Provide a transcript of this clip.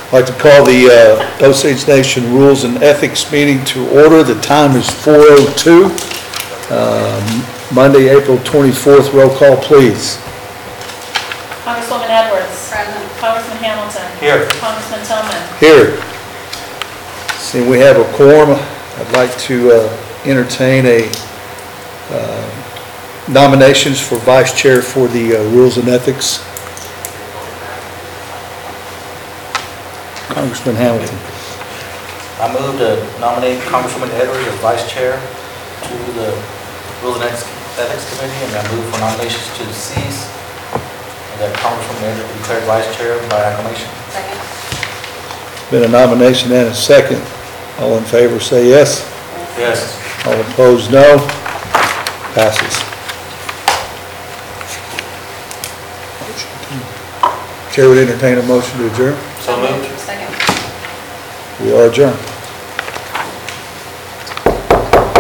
I'd like to call the Osage Nation Rules and Ethics meeting to order. The time is 4:02. Monday, April 24th. Roll call, please. Congresswoman Edwards. Present. Congressman Hamilton. Here. Congressman Tillman. Here. Seeing we have a quorum, I'd like to entertain nominations for vice chair for the Rules and Ethics. Congressman Hamilton. I move to nominate Congresswoman Edwards as vice chair to the Rules and Ethics Committee, and I move for nominations to cease, and that Congresswoman Edwards be declared vice chair by acclamation. Second. Been a nomination and a second. All in favor say yes. Yes. All opposed, no. Passes. Chair would entertain a motion to adjourn. So moved. Second. We are adjourned.